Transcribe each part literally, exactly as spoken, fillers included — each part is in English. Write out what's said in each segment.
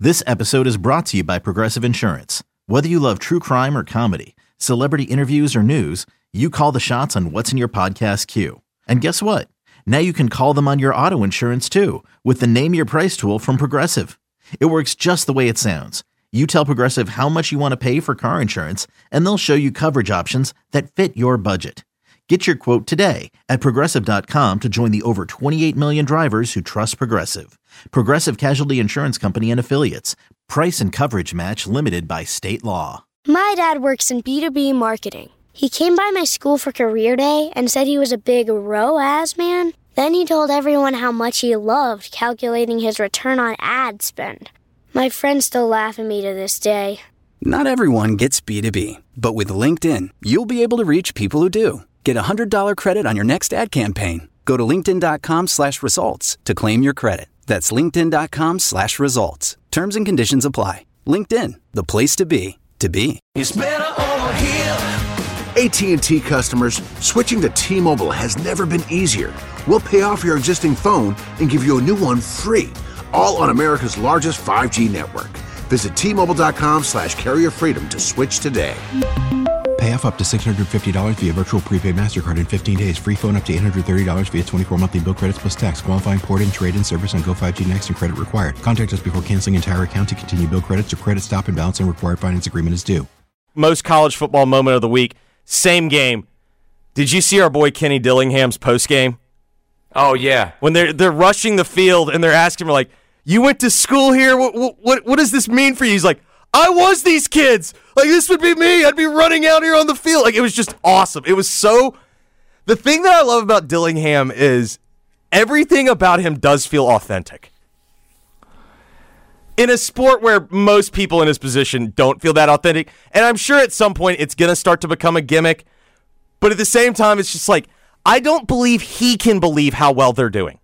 This episode is brought to you by Progressive Insurance. Whether you love true crime or comedy, celebrity interviews or news, you call the shots on what's in your podcast queue. And guess what? Now you can call them on your auto insurance too with the Name Your Price tool from Progressive. It works just the way it sounds. You tell Progressive how much you want to pay for car insurance, and they'll show you coverage options that fit your budget. Get your quote today at Progressive dot com to join the over twenty-eight million drivers who trust Progressive. Progressive Casualty Insurance Company and Affiliates. Price and coverage match limited by state law. My dad works in B two B marketing. He came by my school for career day and said he was a big R O A S man. Then he told everyone how much he loved calculating his return on ad spend. My friends still laugh at me to this day. Not everyone gets B two B, but with LinkedIn, you'll be able to reach people who do. Get a one hundred dollars credit on your next ad campaign. Go to linkedin.com slash results to claim your credit. That's linkedin.com slash results. Terms and conditions apply. LinkedIn, the place to be, to be. It's better over here. A T and T customers, switching to T-Mobile has never been easier. We'll pay off your existing phone and give you a new one free, all on America's largest five G network. Visit T-Mobile.com slash carrier freedom to switch today. Pay off up to six hundred fifty dollars via virtual prepaid MasterCard in fifteen days. Free phone up to eight hundred thirty dollars via twenty-four monthly bill credits plus tax. Qualifying port and trade-in service on Go five G Next and credit required. Contact us before canceling entire account to continue bill credits or credit stop and balance and required finance agreement is due. Most college football moment of the week, same game. Did you see our boy Kenny Dillingham's post game? Oh, yeah. When they're they're rushing the field and they're asking him, like, you went to school here? What, what, what does this mean for you? He's like, I was these kids. Like, this would be me. I'd be running out here on the field. Like, it was just awesome. It was so... The thing that I love about Dillingham is everything about him does feel authentic. In a sport where most people in his position don't feel that authentic, and I'm sure at some point it's going to start to become a gimmick, but at the same time, it's just like, I don't believe he can believe how well they're doing.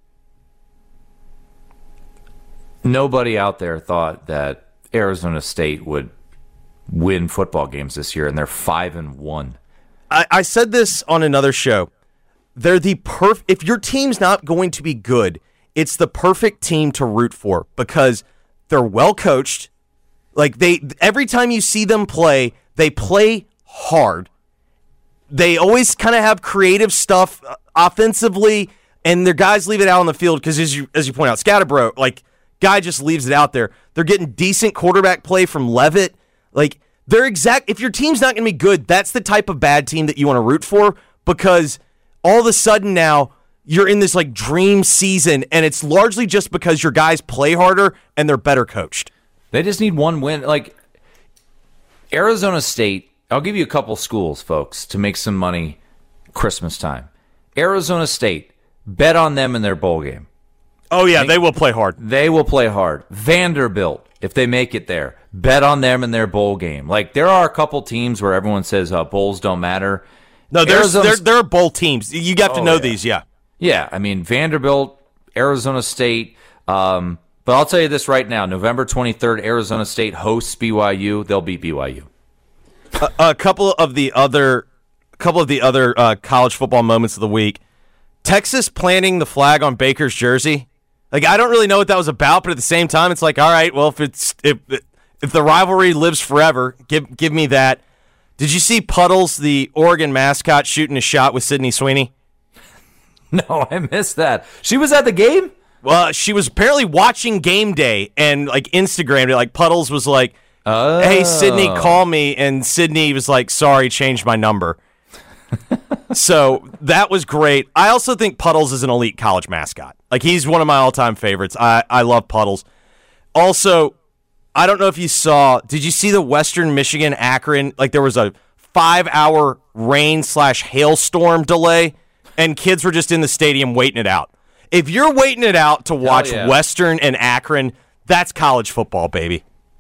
Nobody out there thought that Arizona State would win football games this year, and they're five and one. I, I said this on another show. They're the perf. If your team's not going to be good, it's the perfect team to root for because they're well coached. Like they, every time you see them play, they play hard. They always kind of have creative stuff offensively, and their guys leave it out on the field because, as you as you point out, Scatterbro, like. Guy just leaves it out there. They're getting decent quarterback play from Levitt. Like, they're exact. If your team's not going to be good, that's the type of bad team that you want to root for because all of a sudden now you're in this, like, dream season, and it's largely just because your guys play harder and they're better coached. They just need one win. Like, Arizona State, I'll give you a couple schools, folks, to make some money Christmas time. Arizona State, bet on them in their bowl game. Oh, yeah, they will play hard. They will play hard. Vanderbilt, if they make it there, bet on them in their bowl game. Like, there are a couple teams where everyone says uh, bowls don't matter. No, there's, there, there are bowl teams. You have to oh, know yeah. these, yeah. Yeah, I mean, Vanderbilt, Arizona State. Um, but I'll tell you this right now. November twenty-third, Arizona State hosts B Y U. They'll beat B Y U. A, a couple of the other, a couple of the other uh, college football moments of the week. Texas planting the flag on Baker's jersey. Like, I don't really know what that was about, but at the same time, it's like, all right, well, if it's if if the rivalry lives forever, give give me that. Did you see Puddles, the Oregon mascot, shooting a shot with Sydney Sweeney? No, I missed that. She was at the game? Well, she was apparently watching game day and, like, Instagrammed it. Like, Puddles was like, oh. hey, Sydney, call me. And Sydney was like, sorry, changed my number. So that was great. I also think Puddles is an elite college mascot. Like, he's one of my all-time favorites. I, I love Puddles. Also, I don't know if you saw, did you see the Western Michigan Akron? Like, there was a five-hour rain slash hailstorm delay, and kids were just in the stadium waiting it out. If you're waiting it out to watch yeah. Western and Akron, that's college football, baby.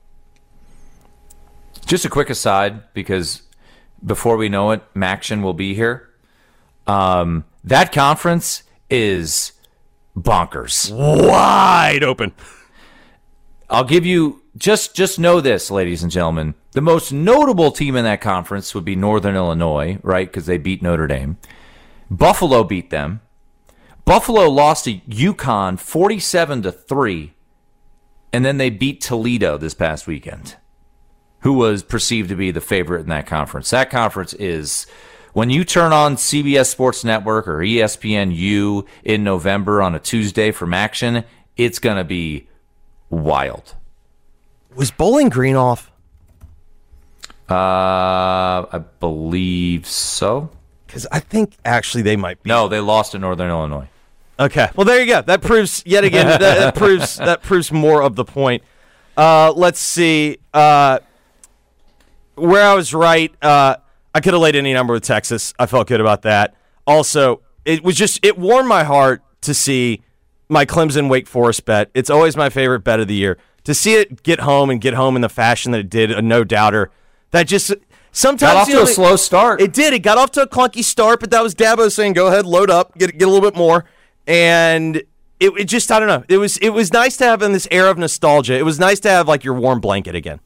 Just a quick aside, because before we know it, Maction will be here. Um, that conference is bonkers. Wide open. I'll give you, just just know this, ladies and gentlemen. The most notable team in that conference would be Northern Illinois, right? Because they beat Notre Dame. Buffalo beat them. Buffalo lost to UConn forty-seven to three. and then they beat Toledo this past weekend, who was perceived to be the favorite in that conference. That conference is, when you turn on C B S Sports Network or E S P N U in November on a Tuesday from action, it's going to be wild. Was Bowling Green off? Uh, I believe so. Because I think actually they might be. No, they lost to Northern Illinois. Okay, well there you go. That proves yet again. that, that proves that proves more of the point. Uh, let's see. Uh, where I was right, uh, I could have laid any number with Texas. I felt good about that. Also, it was just it warmed my heart to see my Clemson Wake Forest bet. It's always my favorite bet of the year. To see it get home and get home in the fashion that it did, a no doubter. That just sometimes got off to a slow start. It did. It got off to a clunky start, but that was Dabo saying, "Go ahead, load up, get get a little bit more." And it, it just, I don't know. It was it was nice to have in this era of nostalgia. It was nice to have like your warm blanket again.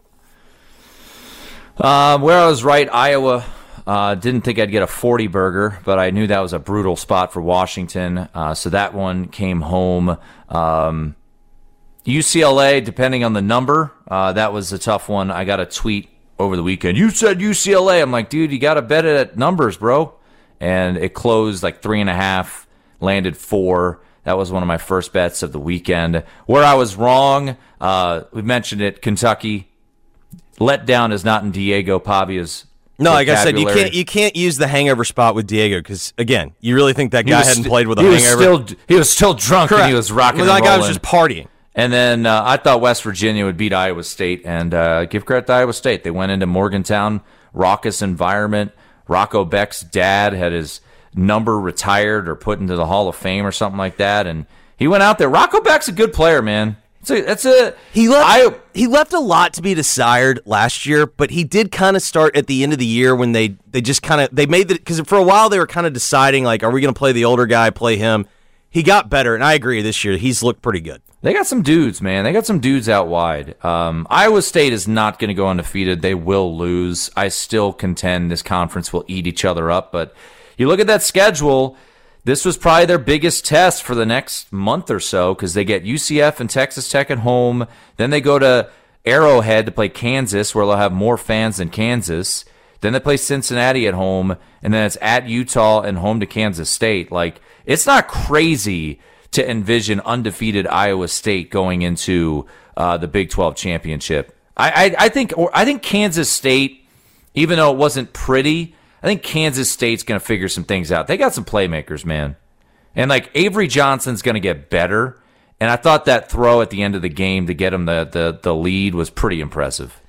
Um, where I was right, Iowa. Uh, didn't think I'd get a forty burger, but I knew that was a brutal spot for Washington. Uh, so that one came home. Um, U C L A, depending on the number, uh, that was a tough one. I got a tweet over the weekend. You said U C L A. I'm like, dude, you got to bet it at numbers, bro. And it closed like three and a half. Landed four. That was one of my first bets of the weekend. Where I was wrong, uh, we mentioned it, Kentucky. Letdown is not in Diego Pavia's No, like I said, you can't you can't use the hangover spot with Diego because, again, you really think that guy hadn't st- played with a he hangover? Was still, he was still drunk Correct. and he was rocking well, and that rolling. guy was just partying. And then uh, I thought West Virginia would beat Iowa State, and uh, give credit to Iowa State. They went into Morgantown, raucous environment. Rocco Beck's dad had his number retired or put into the Hall of Fame or something like that, and he went out there. Rocco Beck's a good player, man. It's a, it's a he left. I, he left a lot to be desired last year, but he did kind of start at the end of the year when they they just kind of they made the because for a while they were kind of deciding like, are we going to play the older guy, play him? He got better, and I agree. This year he's looked pretty good. They got some dudes, man. They got some dudes out wide. Um, Iowa State is not going to go undefeated. They will lose. I still contend this conference will eat each other up, but you look at that schedule, this was probably their biggest test for the next month or so because they get U C F and Texas Tech at home. Then they go to Arrowhead to play Kansas, where they'll have more fans than Kansas. Then they play Cincinnati at home, and then it's at Utah and home to Kansas State. Like, it's not crazy to envision undefeated Iowa State going into uh, the Big twelve championship. I, I, I think or I think Kansas State, even though it wasn't pretty, I think Kansas State's going to figure some things out. They got some playmakers, man. And, like, Avery Johnson's going to get better. And I thought that throw at the end of the game to get him the, the, the lead was pretty impressive.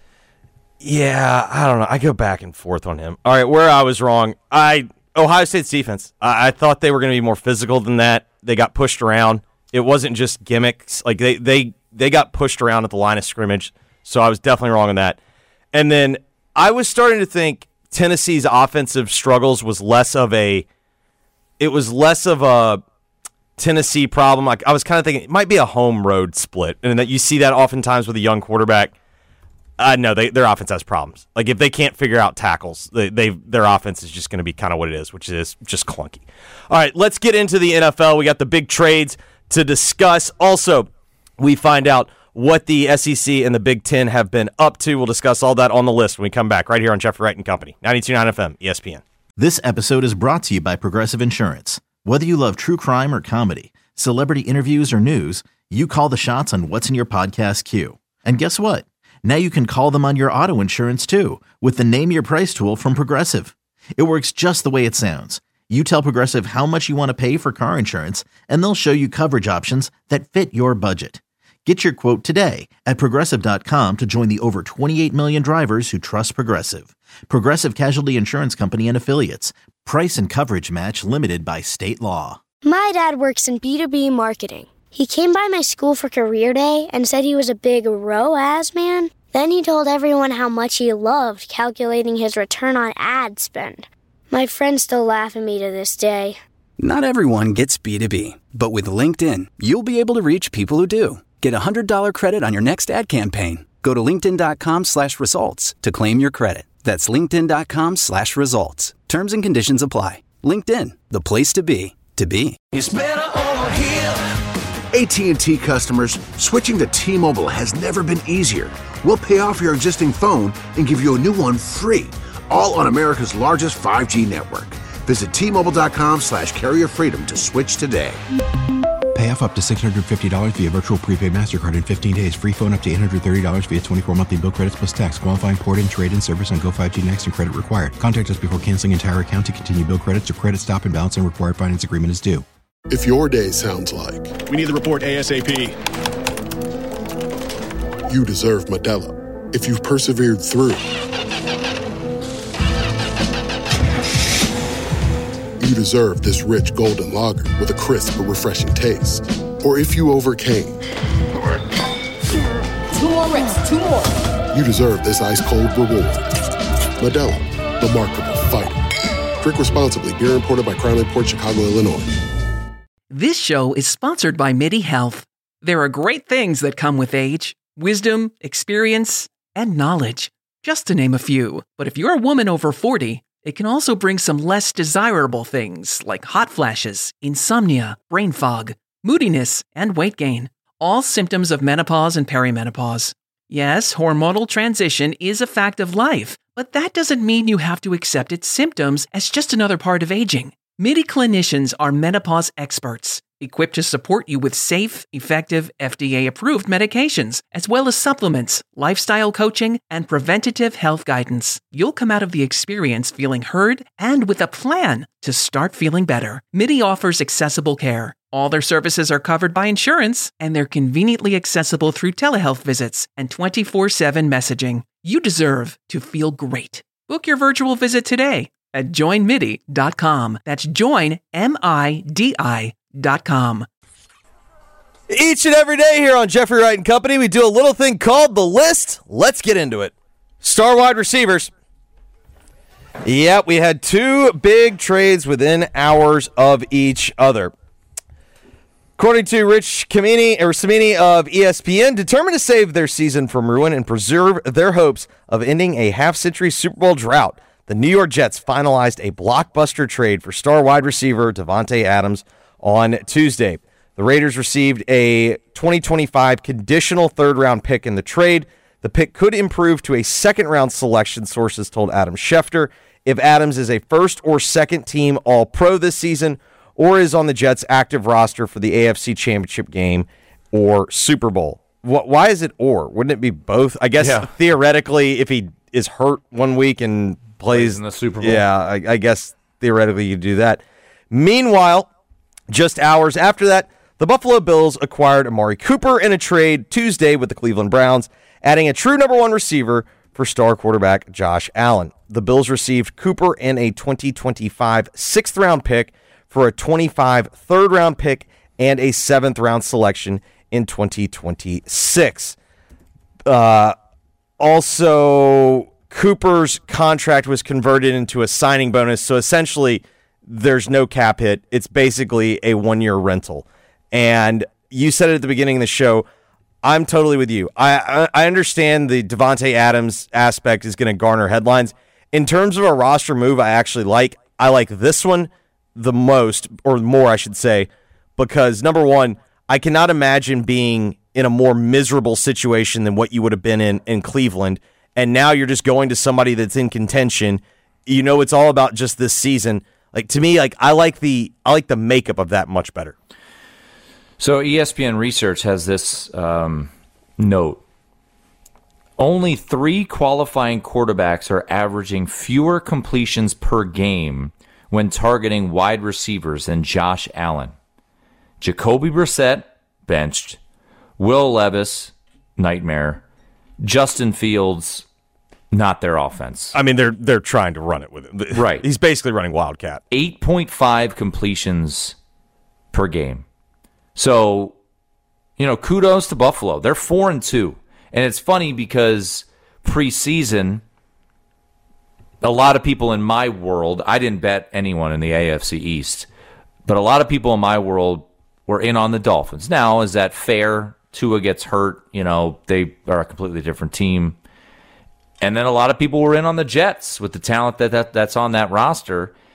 Yeah, I don't know. I go back and forth on him. All right, where I was wrong, I Ohio State's defense. I, I thought they were going to be more physical than that. They got pushed around. It wasn't just gimmicks. Like, they, they, they got pushed around at the line of scrimmage, so I was definitely wrong on that. And then I was starting to think Tennessee's offensive struggles was less of a it was less of a Tennessee problem. Like I was kind of thinking it might be a home road split, and that you see that oftentimes with a young quarterback. Uh, no, they, their offense has problems. Like if they can't figure out tackles, they, they their offense is just going to be kind of what it is, which is just clunky. All right, let's get into the N F L. We got the big trades to discuss. Also, we find out what the S E C and the Big Ten have been up to. We'll discuss all that on the list when we come back right here on Jeffrey Wright and Company, ninety-two point nine F M, E S P N. This episode is brought to you by Progressive Insurance. Whether you love true crime or comedy, celebrity interviews or news, you call the shots on what's in your podcast queue. And guess what? Now you can call them on your auto insurance too with the Name Your Price tool from Progressive. It works just the way it sounds. You tell Progressive how much you want to pay for car insurance, and they'll show you coverage options that fit your budget. Get your quote today at Progressive dot com to join the over twenty-eight million drivers who trust Progressive. Progressive Casualty Insurance Company and Affiliates. Price and coverage match limited by state law. My dad works in B two B marketing. He came by my school for career day and said he was a big R O A S man. Then he told everyone how much he loved calculating his return on ad spend. My friends still laugh at me to this day. Not everyone gets B two B, but with LinkedIn, you'll be able to reach people who do. Get a one hundred dollars credit on your next ad campaign. Go to linkedin.com slash results to claim your credit. That's linkedin.com slash results. Terms and conditions apply. LinkedIn, the place to be, to be. It's better over here. A T and T customers, switching to T-Mobile has never been easier. We'll pay off your existing phone and give you a new one free, all on America's largest five G network. Visit T-Mobile.com slash carrier freedom to switch today. Pay off up to six hundred fifty dollars via virtual prepaid MasterCard in fifteen days. Free phone up to eight hundred thirty dollars via twenty-four monthly bill credits plus tax. Qualifying port and trade-in service on Go five G Next and credit required. Contact us before canceling entire account to continue bill credits or credit stop and balance and required finance agreement is due. If your day sounds like we need the report ASAP, you deserve Modelo. If you've persevered through, you deserve this rich golden lager with a crisp but refreshing taste. Or if you overcame, two more reps, two more. You deserve this ice cold reward. Modelo, the Remarkable Fighter. Drink responsibly. Beer imported by Crown Imports, Chicago, Illinois. This show is sponsored by MIDI Health. There are great things that come with age: wisdom, experience, and knowledge, just to name a few. But if you're a woman over forty, it can also bring some less desirable things like hot flashes, insomnia, brain fog, moodiness, and weight gain, all symptoms of menopause and perimenopause. Yes, hormonal transition is a fact of life, but that doesn't mean you have to accept its symptoms as just another part of aging. MIDI clinicians are menopause experts, equipped to support you with safe, effective, F D A-approved medications, as well as supplements, lifestyle coaching, and preventative health guidance. You'll come out of the experience feeling heard and with a plan to start feeling better. MIDI offers accessible care. All their services are covered by insurance, and they're conveniently accessible through telehealth visits and twenty-four seven messaging. You deserve to feel great. Book your virtual visit today at join midi dot com. That's join, M I D I dot com. Each and every day here on Jeffrey Wright and Company, we do a little thing called The List. Let's get into it. Star wide receivers. Yeah, we had two big trades within hours of each other. According to Rich Cimini, or Cimini of E S P N, determined to save their season from ruin and preserve their hopes of ending a half-century Super Bowl drought, the New York Jets finalized a blockbuster trade for star wide receiver Davante Adams on Tuesday. The Raiders received a twenty twenty-five conditional third-round pick in the trade. The pick could improve to a second-round selection, sources told Adam Schefter, if Adams is a first- or second-team All-Pro this season or is on the Jets' active roster for the A F C Championship game or Super Bowl. Why is it or? Wouldn't it be both? I guess yeah. Theoretically, if he is hurt one week and plays, plays in the Super Bowl. Yeah, I, I guess theoretically you do that. Meanwhile, just hours after that, the Buffalo Bills acquired Amari Cooper in a trade Tuesday with the Cleveland Browns, adding a true number one receiver for star quarterback Josh Allen. The Bills received Cooper and a twenty twenty-five sixth-round pick for a twenty-five third-round pick and a seventh-round selection in twenty twenty-six. Uh, also, Cooper's contract was converted into a signing bonus, so essentially there's no cap hit. It's basically a one-year rental. And you said it at the beginning of the show, I'm totally with you. I I understand the Davante Adams aspect is going to garner headlines. In terms of a roster move I actually like, I like this one the most, or more I should say, because number one, I cannot imagine being in a more miserable situation than what you would have been in in Cleveland, and now you're just going to somebody that's in contention. You know, it's all about just this season. Like, to me, like I like the I like the makeup of that much better. So E S P N Research has this um, note. Only three qualifying quarterbacks are averaging fewer completions per game when targeting wide receivers than Josh Allen. Jacoby Brissett, benched. Will Levis, nightmare. Justin Fields, not their offense. I mean, they're they're trying to run it with it. Right. He's basically running Wildcat. eight point five completions per game. So, you know, kudos to Buffalo. They're four and two. And it's funny because preseason, a lot of people in my world, I didn't bet anyone in the A F C East, but a lot of people in my world were in on the Dolphins. Now, is that fair? Tua gets hurt, you know, they are a completely different team. And then a lot of people were in on the Jets with the talent that, that that's on that roster.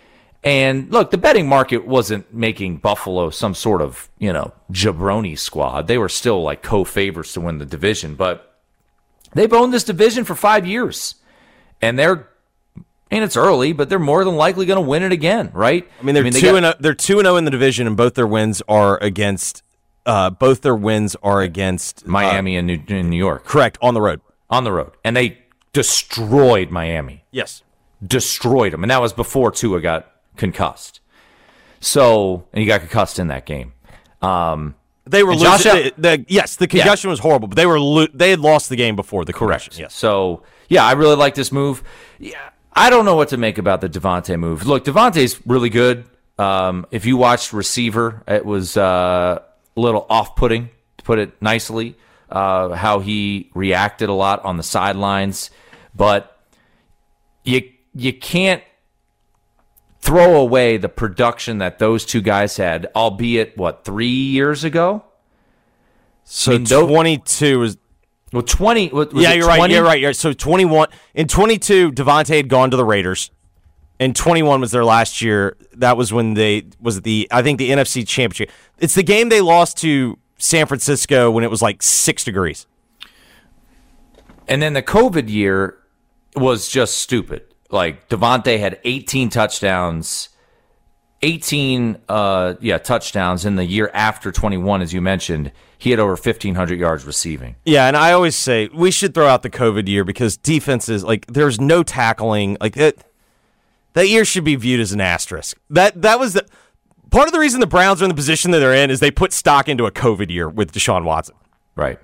And look, the betting market wasn't making Buffalo some sort of, you know, jabroni squad. They were still like co-favorites to win the division, but they've owned this division for five years. And they're, and it's early, but they're more than likely going to win it again, right? I mean, they're I mean, they two got, and oh, they're two and zero in the division, and both their wins are against, uh, both their wins are against Miami uh, and New, in New York. Correct, on the road. On the road, and they destroyed Miami. Yes, destroyed them, and that was before Tua got concussed. So, and he got concussed in that game. Um, they were losing. Josh, the, the, yes, the concussion yeah. was horrible, but they were lo- they had lost the game before the correct. concussion. Yes. So, yeah, I really like this move. Yeah, I don't know what to make about the Devontae move. Look, Devontae's really good. Um, if you watched receiver, it was uh, a little off-putting, to put it nicely. Uh, how he reacted a lot on the sidelines, but you you can't throw away the production that those two guys had, albeit, what, three years ago? So I mean, twenty-two is... Well, twenty... Was yeah, you're twenty? right, you're right. You're right. So twenty-one... In twenty-two, Devontae had gone to the Raiders. And twenty-one was their last year. That was when they... Was the... I think the N F C Championship. It's the game they lost to San Francisco when it was like six degrees. And then the COVID year was just stupid. Like, Devontae had eighteen touchdowns, eighteen uh, yeah touchdowns in the year after twenty-one, as you mentioned. He had over fifteen hundred yards receiving. Yeah, and I always say we should throw out the COVID year because defenses, like, there's no tackling. Like, it, that year should be viewed as an asterisk. That that was the part of the reason the Browns are in the position that they're in is they put stock into a COVID year with Deshaun Watson. Right.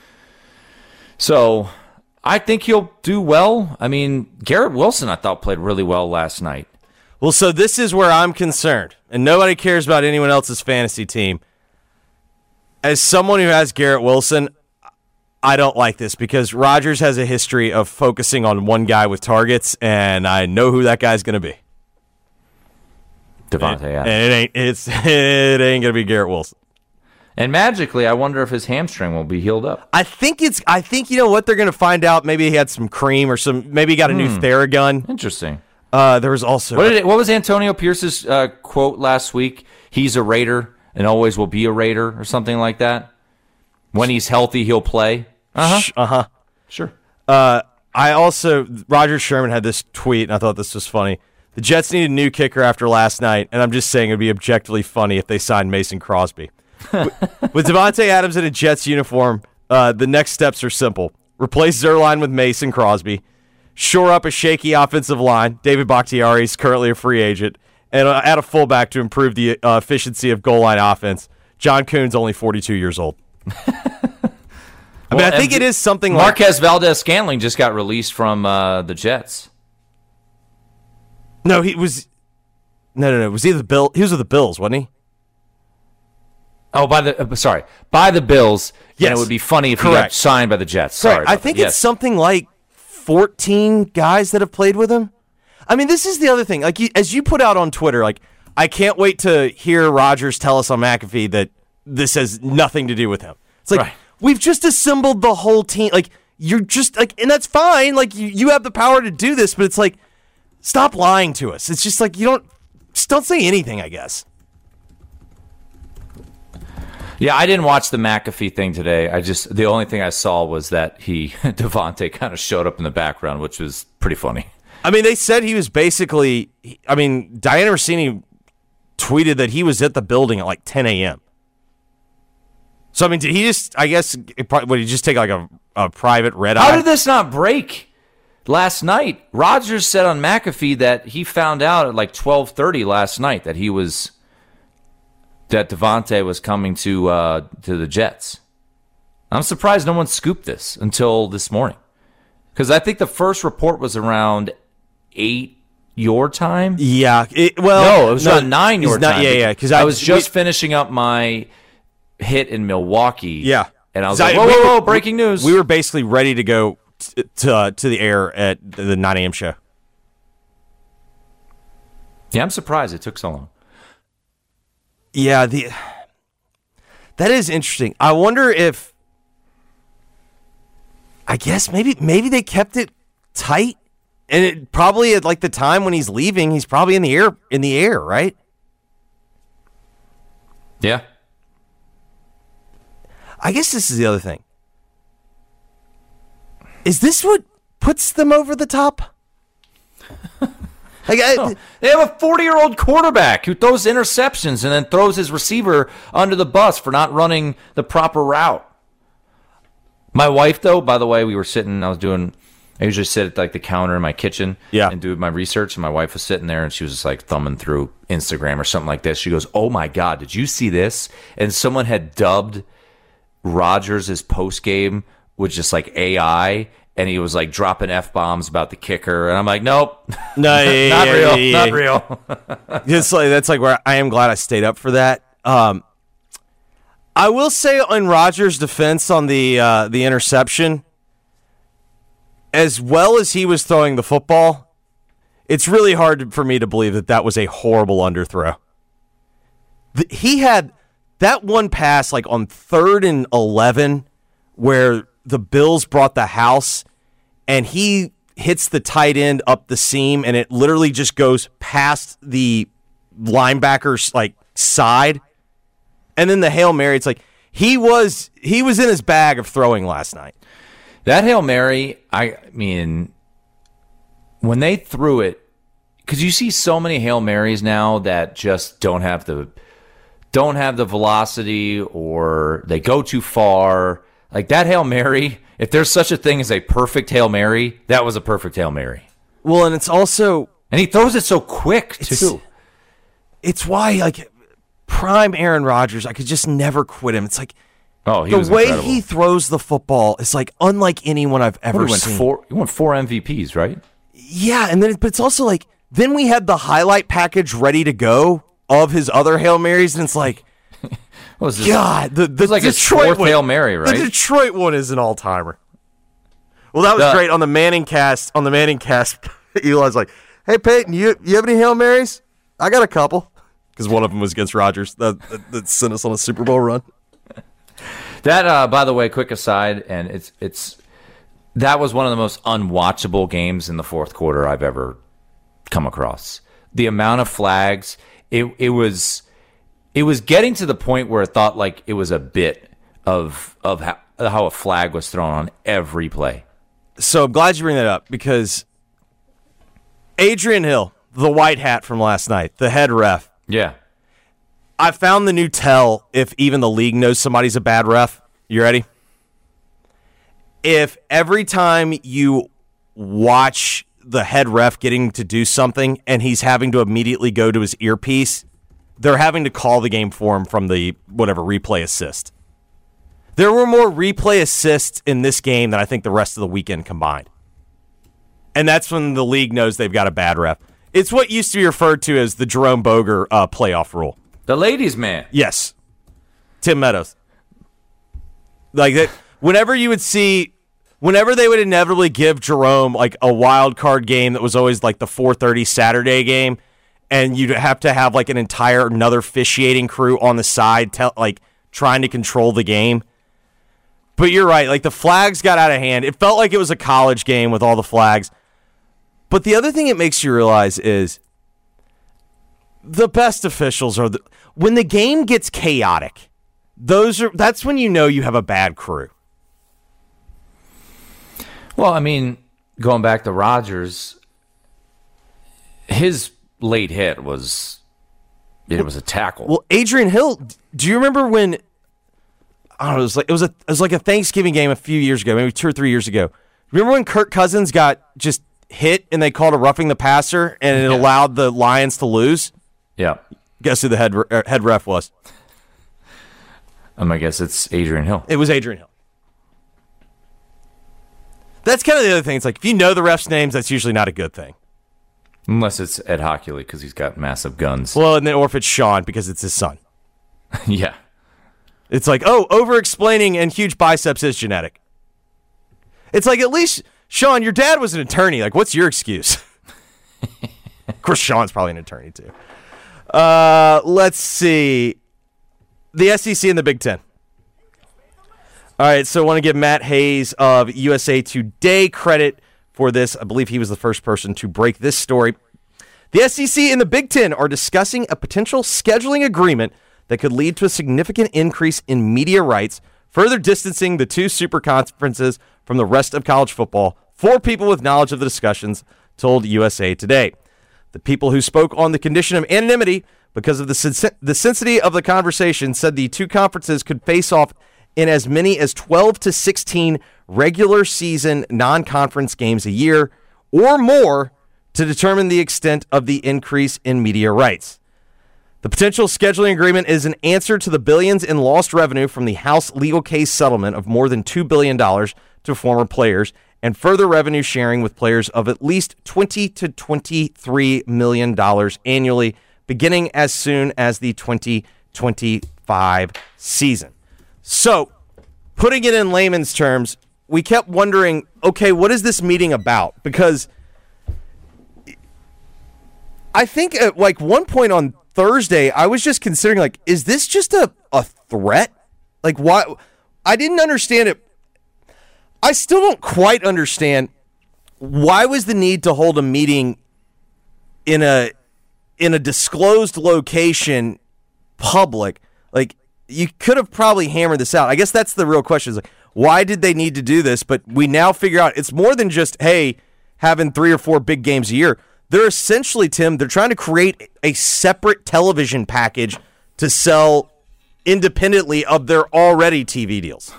So I think he'll do well. I mean, Garrett Wilson, I thought, played really well last night. Well, so this is where I'm concerned, and nobody cares about anyone else's fantasy team. As someone who has Garrett Wilson, I don't like this because Rodgers has a history of focusing on one guy with targets, and I know who that guy's going to be. Devontae Adams. And it ain't, it's, it ain't going to be Garrett Wilson. And magically, I wonder if his hamstring will be healed up. I think it's. I think you know what they're going to find out. Maybe he had some cream or some. Maybe he got a new Hmm. Theragun. Interesting. Uh, there was also. What, did it, what was Antonio Pierce's uh, quote last week? He's a Raider and always will be a Raider, or something like that. When he's healthy, he'll play. Uh huh. Uh huh. Sure. Uh, I also Roger Sherman had this tweet, and I thought this was funny. The Jets need a new kicker after last night, and I'm just saying it'd be objectively funny if they signed Mason Crosby. With Devontae Adams in a Jets uniform, uh, the next steps are simple. Replace Zerline with Mason Crosby. Shore up a shaky offensive line. David Bakhtiari is currently a free agent. And uh, add a fullback to improve the uh, efficiency of goal line offense. John Kuhn's only forty-two years old. I well, mean, I think it is something Marquez like... Valdez-Scantling just got released from uh, the Jets. No, he was... No, no, no. Was he the Bill? He was with the Bills, wasn't he? Oh, by the uh, sorry, by the Bills. Yes. And it would be funny if Correct. he got signed by the Jets. Sorry, Correct. I think that. it's Yes. something like fourteen guys that have played with him. I mean, this is the other thing. Like, you, as you put out on Twitter, like, I can't wait to hear Rodgers tell us on McAfee that this has nothing to do with him. It's like, Right. we've just assembled the whole team. Like, you're just, like, and that's fine. Like, you, you have the power to do this, but it's like, stop lying to us. It's just like, you don't, just don't say anything, I guess. Yeah, I didn't watch the McAfee thing today. I just the only thing I saw was that he Devontae kind of showed up in the background, which was pretty funny. I mean, they said he was basically. I mean, Diana Rossini tweeted that he was at the building at like ten a.m. So I mean, did he just? I guess it probably, would he just take like a, a private red eye? How did this not break last night? Rodgers said on McAfee that he found out at like twelve thirty last night that he was. That Devontae was coming to uh, to the Jets. I'm surprised no one scooped this until this morning. Because I think the first report was around eight your time. Yeah. It, well, no, it was no, around nine your not, time. Yeah, yeah. Because I, I was just we, finishing up my hit in Milwaukee. Yeah. And I was I, like, whoa, we whoa, whoa, were, breaking news. We were basically ready to go t- to uh, to the air at the nine a.m. show. Yeah, I'm surprised it took so long. Yeah, the that is interesting. I wonder if I guess maybe maybe they kept it tight And it probably at like the time when he's leaving, he's probably in the air, in the air, right? Yeah. I guess this is the other thing. Is this what puts them over the top? Like, I, they have a forty-year-old quarterback who throws interceptions and then throws his receiver under the bus for not running the proper route. My wife, though, by the way, we were sitting, I was doing, I usually sit at like the counter in my kitchen yeah. and do my research, and my wife was sitting there and she was just like thumbing through Instagram or something like this. She goes, oh my God, did you see this? And someone had dubbed Rodgers' postgame with just like A I, and he was like dropping F-bombs about the kicker, and I'm like, nope, no, yeah, not yeah, real, yeah, not real. It's like, that's like where I am glad I stayed up for that. Um, I will say in Rodgers' defense on the uh, the interception, as well as he was throwing the football, it's really hard for me to believe that that was a horrible underthrow. The, he had that one pass like on third and eleven where the Bills brought the house, and he hits the tight end up the seam, and it literally just goes past the linebacker's like side. And then the Hail Mary, it's like he was he was in his bag of throwing last night. That Hail Mary, I mean, when they threw it, because you see so many Hail Marys now that just don't have the don't have the velocity, or they go too far. Like that Hail Mary, if there's such a thing as a perfect Hail Mary, that was a perfect Hail Mary. Well, and it's also... And he throws it so quick, too. It's, it's why, like, prime Aaron Rodgers, I could just never quit him. It's like, oh, he the was way incredible. he throws the football is like unlike anyone I've ever What, he went seen. Four, he won four M V Ps, right? Yeah, and then but it's also like, then we had the highlight package ready to go of his other Hail Marys, and it's like, what was this? God, the, the it was like Detroit his fourth one, Hail Mary, right? The Detroit one is an all-timer. Well, that was The- great on the Manning cast. On the Manning cast, Eli's like, "Hey Peyton, you you have any Hail Marys? I got a couple." Because one of them was against Rodgers. That, that, that sent us on a Super Bowl run. That, uh, by the way, quick aside, and it's it's that was one of the most unwatchable games in the fourth quarter I've ever come across. The amount of flags, it it was it was getting to the point where it thought like it was a bit of of how, how a flag was thrown on every play. So I'm glad you bring that up, because Adrian Hill, the white hat from last night, the head ref. Yeah. I found the new tell if even the league knows somebody's a bad ref. You ready? If every time you watch the head ref getting to do something and he's having to immediately go to his earpiece, they're having to call the game for him from the whatever replay assist. There were more replay assists in this game than I think the rest of the weekend combined. And that's when the league knows they've got a bad ref. It's what used to be referred to as the Jerome Boger uh, playoff rule. The ladies' man. Yes. Tim Meadows. Like that. Whenever you would see, whenever they would inevitably give Jerome like a wild card game that was always like the four thirty Saturday game, and you'd have to have like an entire another officiating crew on the side, tell, like trying to control the game. But you're right. Like the flags got out of hand. It felt like it was a college game with all the flags. But the other thing it makes you realize is the best officials are the, when the game gets chaotic. Those are that's when you know you have a bad crew. Well, I mean, going back to Rodgers, his late hit was it was a tackle. Well, Adrian Hill, do you remember when I don't know, it was like it was a it was like a Thanksgiving game a few years ago, maybe two or three years ago. Remember when Kirk Cousins got just hit and they called a roughing the passer and it Yeah. allowed the Lions to lose? Yeah. Guess who the head uh, head ref was? Um, I guess it's Adrian Hill. It was Adrian Hill. That's kind of the other thing. It's like if you know the refs' names, that's usually not a good thing. Unless it's Ed Hockley because he's got massive guns. Well, and then or if it's Sean because it's his son. Yeah. It's like, oh, over-explaining and huge biceps is genetic. It's like, at least, Sean, your dad was an attorney. Like, what's your excuse? Of course, Sean's probably an attorney, too. Uh, let's see. The S E C and the Big Ten. All right, so I want to give Matt Hayes of U S A Today credit for this. I believe he was the first person to break this story. The S E C and the Big Ten are discussing a potential scheduling agreement that could lead to a significant increase in media rights, further distancing the two super conferences from the rest of college football. Four people with knowledge of the discussions told U S A Today. The people who spoke on the condition of anonymity because of the, sen- the sensitivity of the conversation said the two conferences could face off in as many as twelve to sixteen regular season non-conference games a year or more to determine the extent of the increase in media rights. The potential scheduling agreement is an answer to the billions in lost revenue from the House legal case settlement of more than two billion dollars to former players and further revenue sharing with players of at least twenty to twenty-three million dollars annually, beginning as soon as the twenty twenty-five season. So, putting it in layman's terms, we kept wondering, okay, what is this meeting about? Because I think at like one point on Thursday, I was just considering, like, is this just a, a threat? Like, why? I didn't understand it. I still don't quite understand why was the need to hold a meeting in a in a disclosed location, public. Like, you could have probably hammered this out. I guess that's the real question. Is like, why did they need to do this? But we now figure out it's more than just, hey, having three or four big games a year. They're essentially, Tim, they're trying to create a separate television package to sell independently of their already T V deals.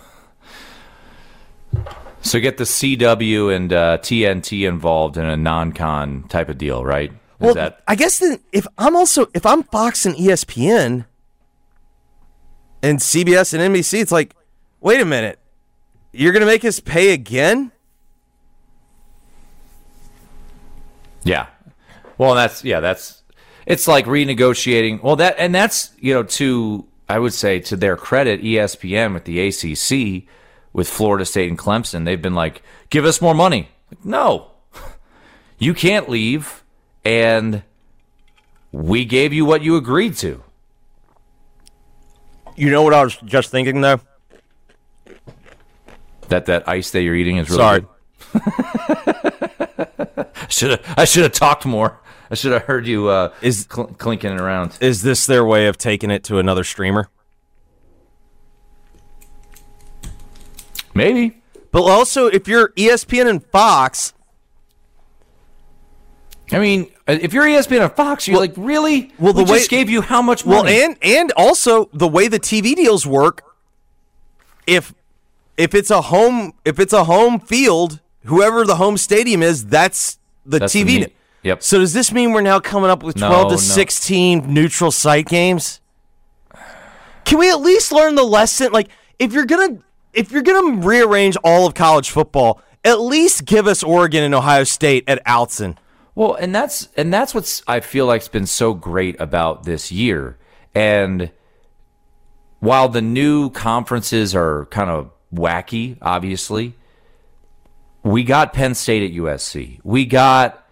So get the C W and uh, T N T involved in a non-con type of deal, right? Is well, that... I guess then if I'm also if I'm Fox and E S P N and C B S and N B C, it's like, wait a minute, you're going to make us pay again? Yeah. Well, that's yeah, that's it's like renegotiating. Well, that and that's, you know, to I would say to their credit, E S P N with the A C C, with Florida State and Clemson, they've been like, give us more money. Like, no, you can't leave, and we gave you what you agreed to. You know what I was just thinking, though? That that ice that you're eating is really Sorry. good. should have I should have talked more. I should have heard you uh, is cl- clinking it around. Is this their way of taking it to another streamer? Maybe. But also, if you're E S P N and Fox, I mean, if you're E S P N and Fox, you're well, like, really? Well, the we way, just gave you how much money? Well, and and also the way the T V deals work, if if it's a home if it's a home field, whoever the home stadium is, that's the that's T V. The yep. So does this mean we're now coming up with twelve no, to no. sixteen neutral site games? Can we at least learn the lesson? Like, if you're gonna if you're gonna rearrange all of college football, at least give us Oregon and Ohio State at Outson. Well, and that's and that's what's I feel like's been so great about this year. And while the new conferences are kind of wacky, obviously, we got Penn State at U S C. We got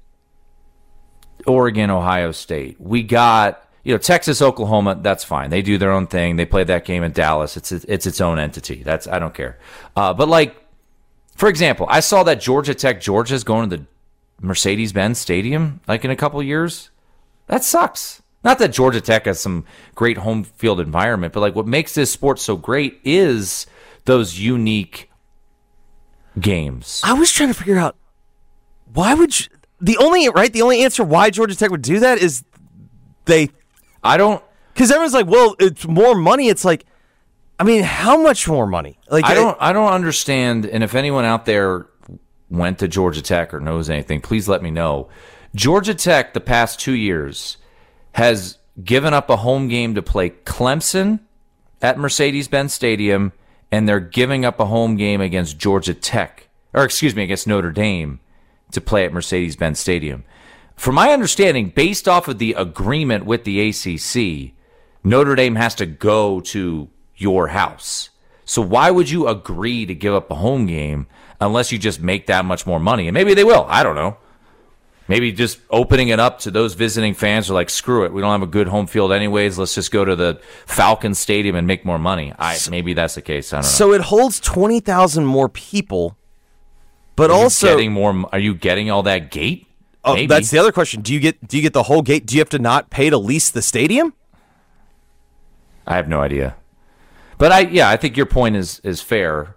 Oregon, Ohio State. We got, you know, Texas, Oklahoma. That's fine. They do their own thing. They play that game in Dallas. It's it's its own entity. That's I don't care. Uh, but like, for example, I saw that Georgia Tech, Georgia's going to the Mercedes-Benz Stadium like in a couple years. That sucks. Not that Georgia Tech has some great home field environment, but like what makes this sport so great is those unique games. I was trying to figure out why would you, the only right the only answer why Georgia Tech would do that is they I don't because everyone's like, well, it's more money. It's like, I mean, how much more money? Like I don't I don't understand. And if anyone out there went to Georgia Tech or knows anything, please let me know. Georgia Tech the past two years has given up a home game to play Clemson at Mercedes-Benz Stadium, and they're giving up a home game against Georgia Tech, or excuse me, against Notre Dame to play at Mercedes-Benz Stadium. From my understanding, based off of the agreement with the A C C, Notre Dame has to go to your house. So why would you agree to give up a home game unless you just make that much more money? And maybe they will. I don't know. Maybe just opening it up to those visiting fans are like, screw it. We don't have a good home field anyways. Let's just go to the Falcon Stadium and make more money. I, maybe that's the case. I don't know. So it holds twenty thousand more people But are also, you getting more. Are you getting all that gate? Oh, Maybe. that's the other question. Do you get do you get the whole gate? Do you have to not pay to lease the stadium? I have no idea. But I yeah, I think your point is is fair.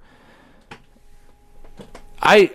I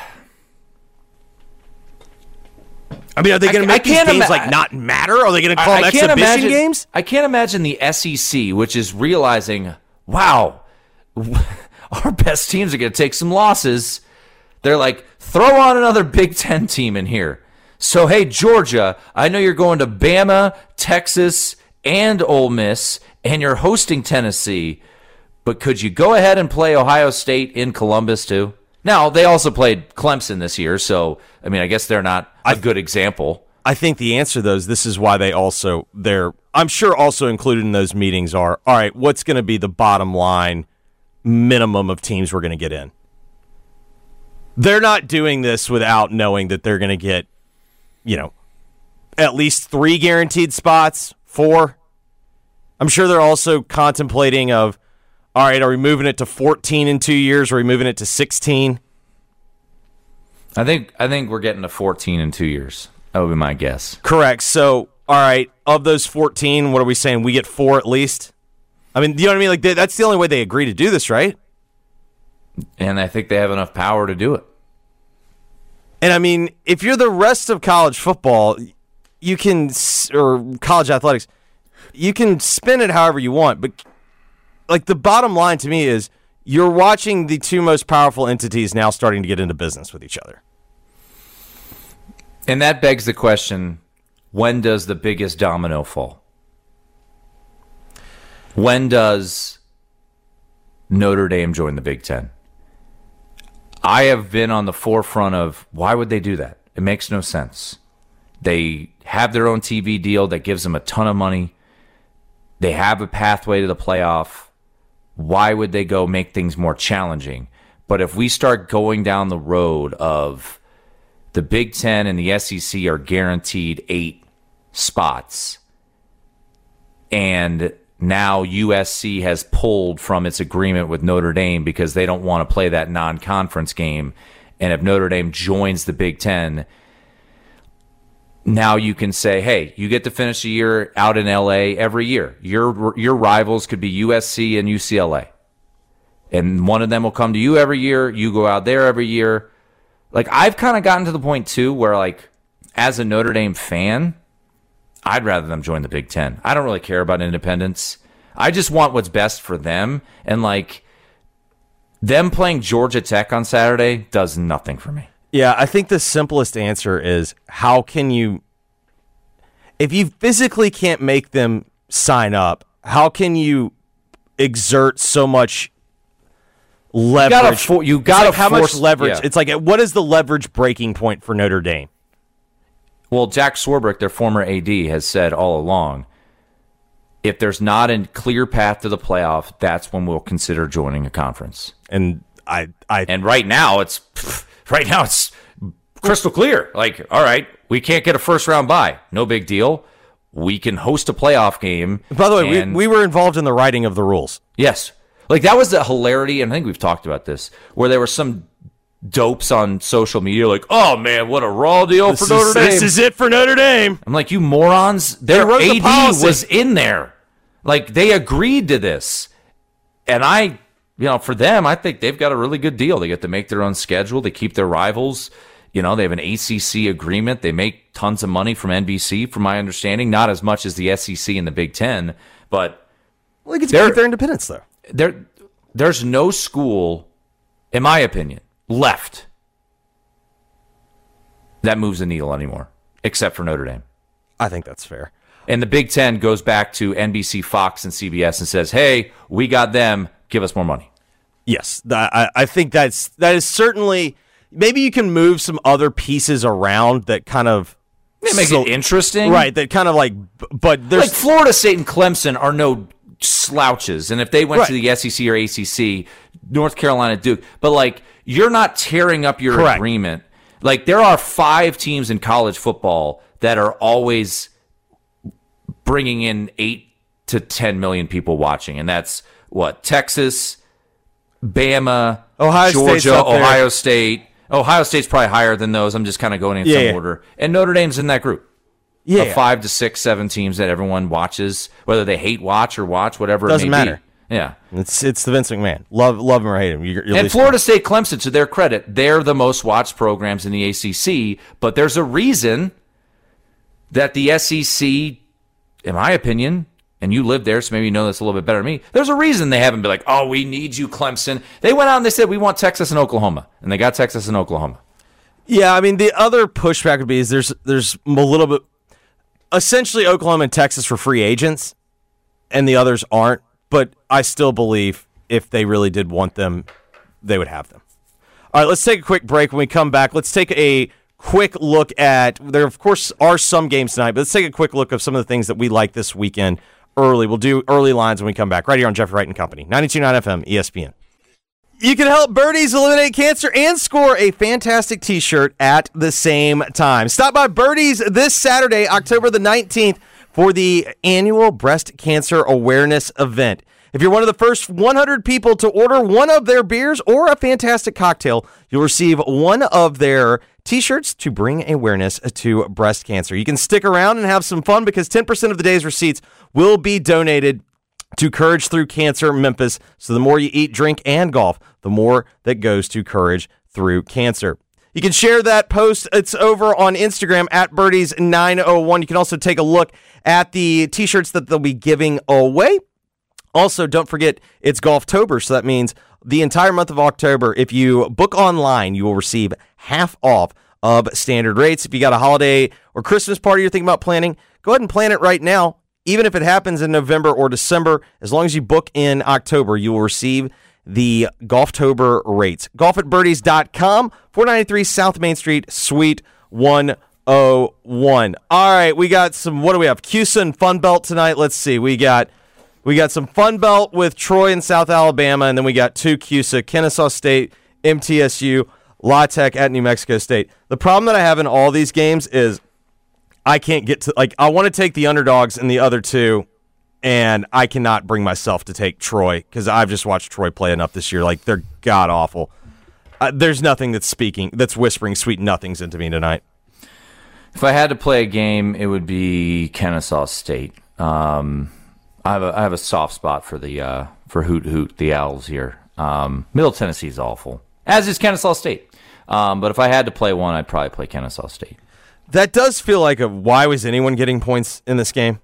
I mean, are they going to make these games ima- like not matter? Are they going to call I, them I can't exhibition imagine, games? I can't imagine the S E C, which is realizing, wow, our best teams are going to take some losses. They're like, throw on another Big Ten team in here. So, hey, Georgia, I know you're going to Bama, Texas, and Ole Miss, and you're hosting Tennessee, but could you go ahead and play Ohio State in Columbus, too? Now, they also played Clemson this year, so, I mean, I guess they're not a good example. I think the answer, though, is this is why they also, they're, I'm sure also included in those meetings are, all right, what's going to be the bottom line minimum of teams we're going to get in? They're not doing this without knowing that they're going to get, you know, at least three guaranteed spots, four. I'm sure they're also contemplating of, all right, are we moving it to fourteen in two years? Or are we moving it to sixteen? I think I think we're getting to fourteen in two years. That would be my guess. Correct. So, all right, of those fourteen, what are we saying? We get four at least? I mean, you know what I mean? Like they, that's the only way they agree to do this, right? And I think they have enough power to do it. And I mean, if you're the rest of college football, you can, or college athletics, you can spin it however you want. But like the bottom line to me is you're watching the two most powerful entities now starting to get into business with each other. And that begs the question, when does the biggest domino fall? When does Notre Dame join the Big Ten? I have been on the forefront of why would they do that? It makes no sense. They have their own T V deal that gives them a ton of money. They have a pathway to the playoff. Why would they go make things more challenging? But if we start going down the road of the Big Ten and the S E C are guaranteed eight spots, and now U S C has pulled from its agreement with Notre Dame because they don't want to play that non-conference game, and if Notre Dame joins the Big Ten, now you can say, hey, you get to finish the year out in L A every year. Your your rivals could be U S C and U C L A. And one of them will come to you every year. You go out there every year. Like, I've kind of gotten to the point, too, where, like, as a Notre Dame fan, I'd rather them join the Big Ten. I don't really care about independence. I just want what's best for them. And, like, them playing Georgia Tech on Saturday does nothing for me. Yeah, I think the simplest answer is how can you, if you physically can't make them sign up, how can you exert so much leverage? You gotta, for, you gotta like how force, much leverage? Yeah. It's like, what is the leverage breaking point for Notre Dame? Well, Jack Swarbrick, their former A D, has said all along, if there's not a clear path to the playoff, that's when we'll consider joining a conference. And I, I, and right now it's. Right now, it's crystal clear. Like, all right, we can't get a first-round bye. No big deal. We can host a playoff game. By the way, and, we, we were involved in the writing of the rules. Yes. Like, that was the hilarity, and I think we've talked about this, where there were some dopes on social media like, oh, man, what a raw deal this for is, Notre Dame. This is it for Notre Dame. I'm like, you morons. Their A D was in there. Like, they agreed to this. And I... You know, for them, I think they've got a really good deal. They get to make their own schedule. They keep their rivals. You know, they have an A C C agreement. They make tons of money from N B C, from my understanding. Not as much as the S E C and the Big Ten, but well, they get to keep their independence, though. There, there's no school, in my opinion, left that moves the needle anymore, except for Notre Dame. I think that's fair. And the Big Ten goes back to N B C, Fox, and C B S and says, hey, we got them. Give us more money. Yes, I, I think that's that is certainly. Maybe you can move some other pieces around that kind of make so, it interesting, right? That kind of like, but there's like Florida State and Clemson are no slouches, and if they went right. to the S E C or A C C, North Carolina, Duke, but like you're not tearing up your Correct. agreement. Like there are five teams in college football that are always bringing in eight to ten million people watching, and that's. What, Texas, Bama, Ohio Georgia, Ohio State. Ohio State's probably higher than those. I'm just kind of going in Yeah, some yeah. order. And Notre Dame's in that group. Yeah, Of yeah. five to six, seven teams that everyone watches, whether they hate watch or watch, whatever Doesn't it may matter. be. Yeah. It's it's the Vince McMahon. Love love him or hate him. You're, you're And Florida State, Clemson, to their credit, they're the most watched programs in the A C C, but there's a reason that the S E C, in my opinion, and you live there, so maybe you know this a little bit better than me, there's a reason they haven't been like, oh, we need you, Clemson. They went out and they said, we want Texas and Oklahoma, and they got Texas and Oklahoma. Yeah, I mean, the other pushback would be is there's there's a little bit, essentially Oklahoma and Texas for free agents, and the others aren't, but I still believe if they really did want them, they would have them. All right, let's take a quick break. When we come back, let's take a quick look at, there of course are some games tonight, but let's take a quick look of some of the things that we like this weekend early. We'll do early lines when we come back, right here on Jeffrey Wright and Company, ninety-two point nine F M, E S P N. You can help birdies eliminate cancer and score a fantastic t-shirt at the same time. Stop by Birdies this Saturday, October the nineteenth, for the annual breast cancer awareness event. If you're one of the first one hundred people to order one of their beers or a fantastic cocktail, you'll receive one of their t-shirts to bring awareness to breast cancer. You can stick around and have some fun because ten percent of the day's receipts will be donated to Courage Through Cancer Memphis. So the more you eat, drink, and golf, the more that goes to Courage Through Cancer. You can share that post. It's over on Instagram at Birdies nine oh one. You can also take a look at the t-shirts that they'll be giving away. Also, don't forget, it's Golftober, so that means the entire month of October, if you book online, you will receive half off of standard rates. If you got a holiday or Christmas party you're thinking about planning, go ahead and plan it right now. Even if it happens in November or December, as long as you book in October, you will receive the Golftober rates. golf at birdies dot com, four ninety-three South Main Street, Suite one oh one. All right, we got some, what do we have? C U S A and Fun Belt tonight. Let's see. We got we got some Fun Belt with Troy and South Alabama, and then we got two C U S A, Kennesaw State, M T S U, La Tech at New Mexico State. The problem that I have in all these games is I can't get to, like, I want to take the underdogs in the other two, and I cannot bring myself to take Troy because I've just watched Troy play enough this year. Like, they're god-awful. Uh, there's nothing that's speaking, that's whispering sweet nothings into me tonight. If I had to play a game, it would be Kennesaw State. Um, I have a I have a soft spot for the uh, for Hoot Hoot, the Owls here. Um, Middle Tennessee is awful, as is Kennesaw State. Um, but if I had to play one, I'd probably play Kennesaw State. That does feel like a why was anyone getting points in this game?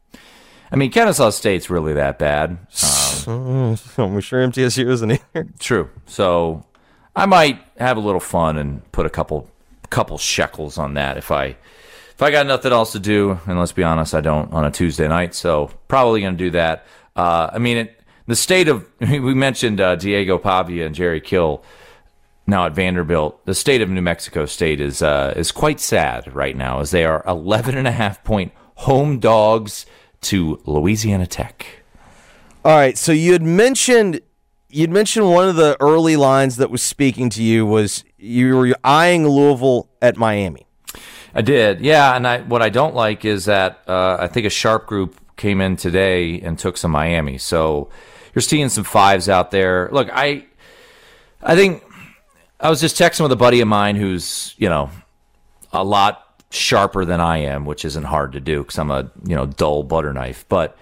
I mean, Kennesaw State's really that bad. Um, I'm sure M T S U isn't either. True. So I might have a little fun and put a couple couple shekels on that if I if I got nothing else to do. And let's be honest, I don't on a Tuesday night. So probably going to do that. Uh, I mean, it, the state of we mentioned uh, Diego Pavia and Jerry Kill. Now at Vanderbilt, the state of New Mexico State is uh, is quite sad right now, as they are eleven and a half point home dogs to Louisiana Tech. All right, so you had mentioned you'd mentioned one of the early lines that was speaking to you was you were eyeing Louisville at Miami. I did, yeah. And I, what I don't like is that uh, I think a sharp group came in today and took some Miami. So you're seeing some fives out there. Look, I I think. I was just texting with a buddy of mine who's, you know, a lot sharper than I am, which isn't hard to do because I'm a, you know, dull butter knife. But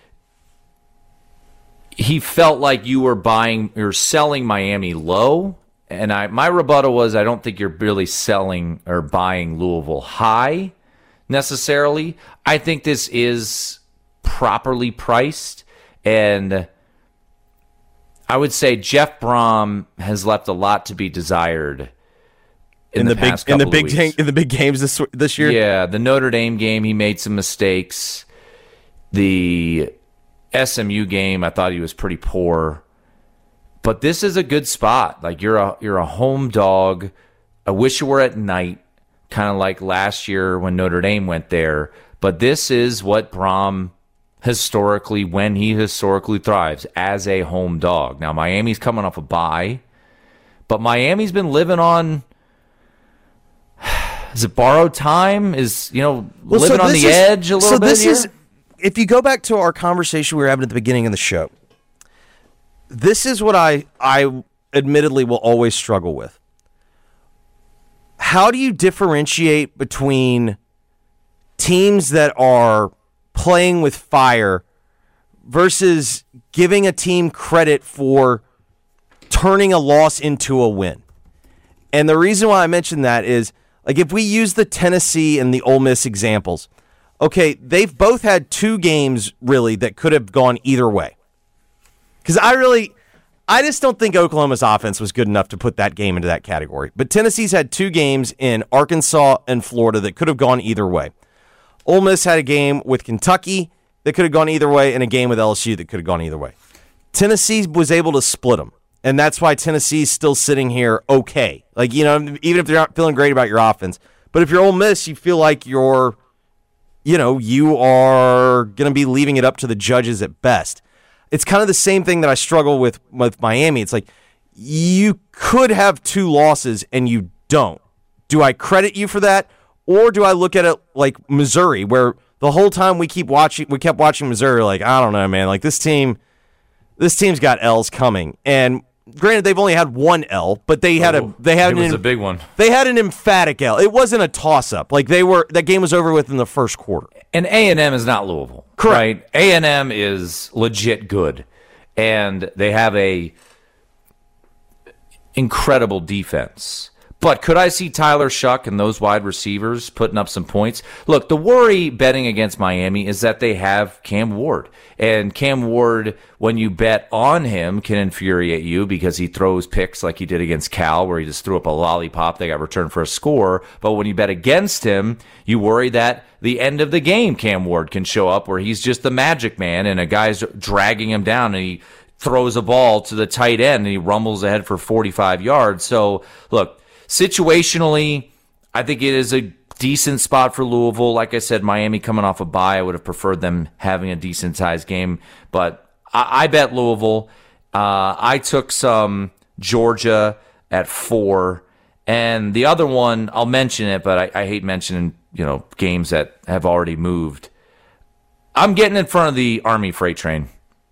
he felt like you were buying, you're selling Miami low. And I, my rebuttal was, I don't think you're really selling or buying Louisville high necessarily. I think this is properly priced. And I would say Jeff Brom has left a lot to be desired in, in the, the big past in the couple big of game, weeks. in the big games this this year. Yeah, the Notre Dame game, he made some mistakes. The S M U game, I thought he was pretty poor. But this is a good spot. Like you're a you're a home dog. I wish you were at night, kind of like last year when Notre Dame went there. But this is what Brom historically, when he historically thrives as a home dog. Now, Miami's coming off a bye, but Miami's been living on, is it borrowed time? Is, you know, well, living so on the is, edge a little so bit this here? is, if you go back to our conversation we were having at the beginning of the show, this is what I, I admittedly will always struggle with. how do you differentiate between teams that are playing with fire versus giving a team credit for turning a loss into a win? And the reason why I mentioned that is, like, if we use the Tennessee and the Ole Miss examples, okay, they've both had two games, really, that could have gone either way. Because I really, I just don't think Oklahoma's offense was good enough to put that game into that category. But Tennessee's had two games in Arkansas and Florida that could have gone either way. Ole Miss had a game with Kentucky that could have gone either way, and a game with L S U that could have gone either way. Tennessee was able to split them, and that's why Tennessee's still sitting here okay. Like, you know, even if they're not feeling great about your offense. But if you're Ole Miss, you feel like you're, you know, you are going to be leaving it up to the judges at best. It's kind of the same thing that I struggle with with Miami. It's like, you could have two losses and you don't. Do I credit you for that? Or do I look at it like Missouri, where the whole time we keep watching, we kept watching Missouri, like, I don't know, man, like this team, this team's got L's coming. And granted, they've only had one L, but they had oh, a they had it was an, a big one. They had an emphatic L. It wasn't a toss up. Like they were, that game was over with in the first quarter. And A and M is not Louisville, correct? Right? A and M is legit good, and they have a incredible defense. But could I see Tyler Shuck and those wide receivers putting up some points? Look, the worry betting against Miami is that they have Cam Ward. And Cam Ward, when you bet on him, can infuriate you because he throws picks like he did against Cal, where he just threw up a lollipop. They got returned for a score. But when you bet against him, you worry that the end of the game Cam Ward can show up where he's just the magic man and a guy's dragging him down and he throws a ball to the tight end and he rumbles ahead for forty-five yards. So, look, situationally, I think it is a decent spot for Louisville. Like I said, Miami coming off a bye, I would have preferred them having a decent-sized game. But I, I bet Louisville. Uh, I took some Georgia at four. And the other one, I'll mention it, but I, I hate mentioning, you know, games that have already moved. I'm getting in front of the Army freight train.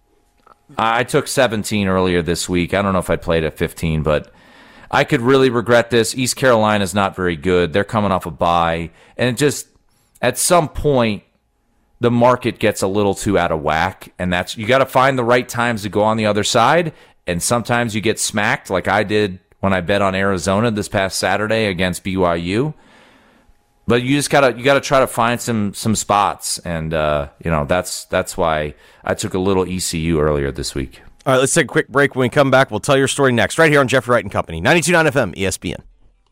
I took seventeen earlier this week. I don't know if I played at fifteen, but I could really regret this. East Carolina's not very good. They're coming off a bye. And it just, at some point, the market gets a little too out of whack. And that's, you got to find the right times to go on the other side. And sometimes you get smacked, like I did when I bet on Arizona this past Saturday against B Y U. But you just gotta you gotta try to find some some spots. And uh, you know, that's that's why I took a little E C U earlier this week. All right, let's take a quick break. When we come back, we'll tell your story next, right here on Jeffrey Wright and Company, ninety-two point nine F M, E S P N.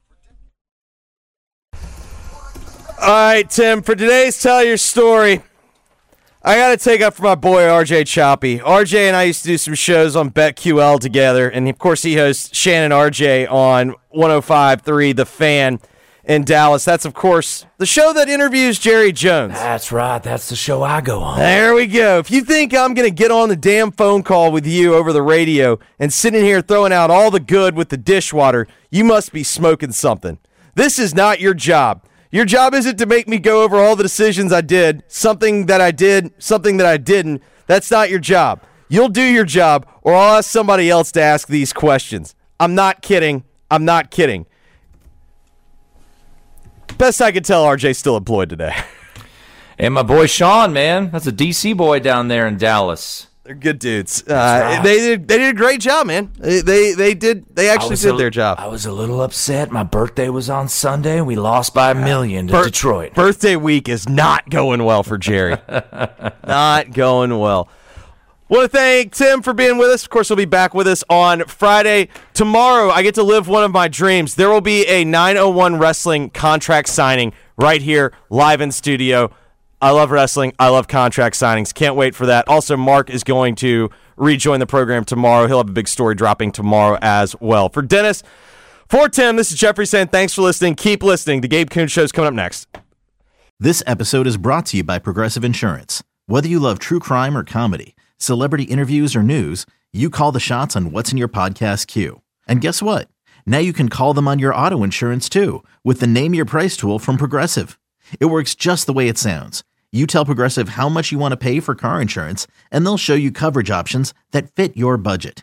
All right, Tim, for today's Tell Your Story, I got to take up for my boy R J Choppy. R J and I used to do some shows on BetQL together, and of course he hosts Shannon R J on one oh five point three The Fan in Dallas. That's, of course, the show that interviews Jerry Jones. That's right. That's the show I go on. There we go. If you think I'm going to get on the damn phone call with you over the radio and sitting here throwing out all the good with the dishwater, you must be smoking something. This is not your job. Your job isn't to make me go over all the decisions I did, something that I did, something that I didn't. That's not your job. You'll do your job, or I'll ask somebody else to ask these questions. I'm not kidding. I'm not kidding. Best I can tell, R J's still employed today. And my boy Sean, man. That's a D C boy down there in Dallas. They're good dudes. Uh, right. They did. They did a great job, man. They they, they did. They actually did a, their job. I was a little upset. My birthday was on Sunday. We lost by a million to Bir- Detroit. Birthday week is not going well for Jerry. Not going well. Want to thank Tim for being with us. Of course, he'll be back with us on Friday. Tomorrow, I get to live one of my dreams. There will be a nine oh one Wrestling contract signing right here, live in studio. I love wrestling. I love contract signings. Can't wait for that. Also, Mark is going to rejoin the program tomorrow. He'll have a big story dropping tomorrow as well. For Dennis, for Tim, this is Jeffrey saying thanks for listening. Keep listening. The Gabe Kuhn Show is coming up next. This episode is brought to you by Progressive Insurance. Whether you love true crime or comedy, celebrity interviews or news, you call the shots on what's in your podcast queue. And guess what? Now you can call them on your auto insurance too with the Name Your Price tool from Progressive. It works just the way it sounds. You tell Progressive how much you want to pay for car insurance, and they'll show you coverage options that fit your budget.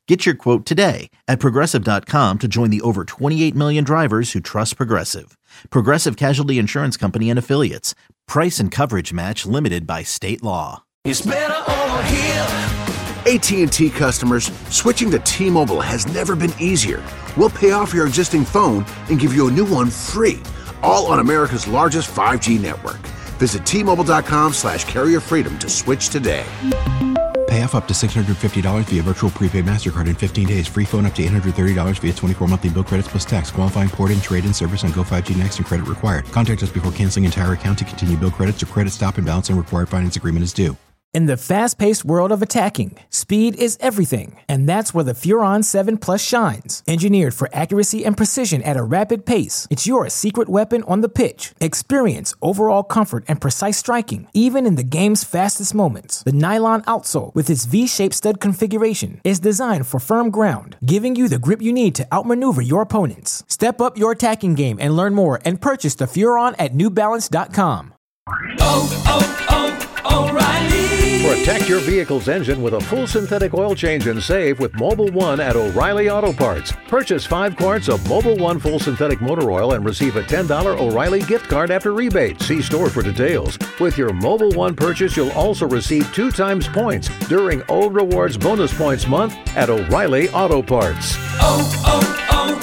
Get your quote today at Progressive dot com to join the over twenty-eight million drivers who trust Progressive. Progressive Casualty Insurance Company and Affiliates. Price and coverage match limited by state law. It's better over here. A T and T customers, switching to T-Mobile has never been easier. We'll pay off your existing phone and give you a new one free, all on America's largest five G network. Visit T Mobile dot com slash carrier freedom to switch today. Pay off up to six hundred fifty dollars via virtual prepaid MasterCard in fifteen days. Free phone up to eight hundred thirty dollars via twenty-four monthly bill credits plus tax. Qualifying port-in, trade-in service on Go five G Next and credit required. Contact us before canceling entire account to continue bill credits or credit stop and balance and required finance agreement is due. In the fast-paced world of attacking, speed is everything, and that's where the Furon seven Plus shines. Engineered for accuracy and precision at a rapid pace, it's your secret weapon on the pitch. Experience overall comfort and precise striking, even in the game's fastest moments. The nylon outsole, with its V-shaped stud configuration, is designed for firm ground, giving you the grip you need to outmaneuver your opponents. Step up your attacking game and learn more and purchase the Furon at New Balance dot com. Oh, oh, oh, O'Reilly. Protect your vehicle's engine with a full synthetic oil change and save with Mobil one at O'Reilly Auto Parts. Purchase five quarts of Mobil one full synthetic motor oil and receive a ten dollars O'Reilly gift card after rebate. See store for details. With your Mobil one purchase, you'll also receive two times points during O Rewards Bonus Points Month at O'Reilly Auto Parts. Oh,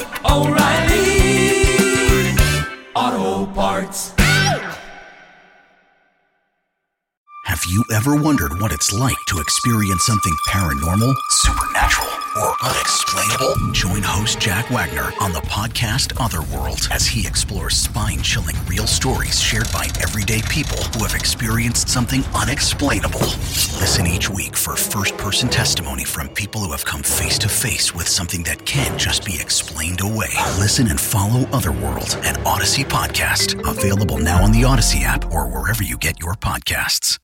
oh, oh, O'Reilly Auto Parts. Have you ever wondered what it's like to experience something paranormal, supernatural, or unexplainable? Join host Jack Wagner on the podcast Otherworld as he explores spine-chilling real stories shared by everyday people who have experienced something unexplainable. Listen each week for first-person testimony from people who have come face-to-face with something that can't just be explained away. Listen and follow Otherworld, an Odyssey podcast, available now on the Odyssey app or wherever you get your podcasts.